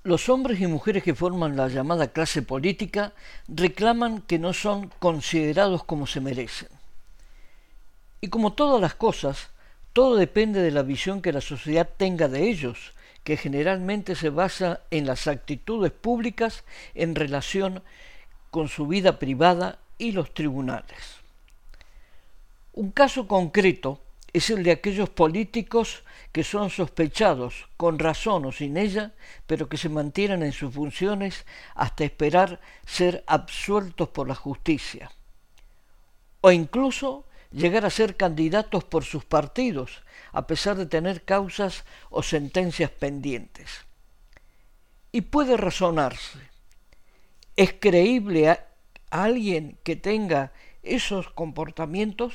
Los hombres y mujeres que forman la llamada clase política reclaman que no son considerados como se merecen. Y como todas las cosas, todo depende de la visión que la sociedad tenga de ellos, que generalmente se basa en las actitudes públicas en relación con su vida privada y los tribunales. Un caso concreto es el de aquellos políticos que son sospechados, con razón o sin ella, pero que se mantienen en sus funciones hasta esperar ser absueltos por la justicia, o incluso llegar a ser candidatos por sus partidos, a pesar de tener causas o sentencias pendientes. Y puede razonarse, ¿es creíble a alguien que tenga esos comportamientos?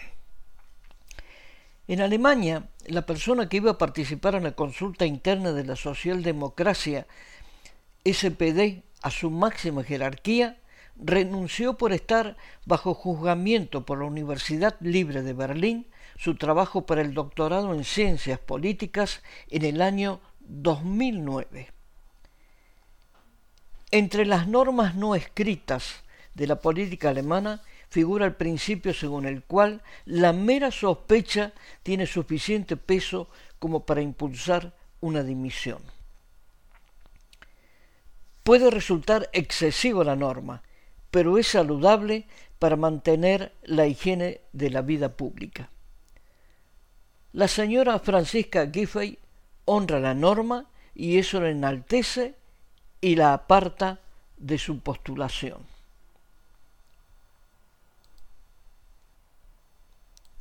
En Alemania, la persona que iba a participar en la consulta interna de la socialdemocracia SPD a su máxima jerarquía renunció por estar bajo juzgamiento por la Universidad Libre de Berlín su trabajo para el doctorado en Ciencias Políticas en el año 2009. Entre las normas no escritas de la política alemana figura el principio según el cual la mera sospecha tiene suficiente peso como para impulsar una dimisión. Puede resultar excesiva la norma, pero es saludable para mantener la higiene de la vida pública. La señora Franziska Giffey honra la norma y eso la enaltece y la aparta de su postulación.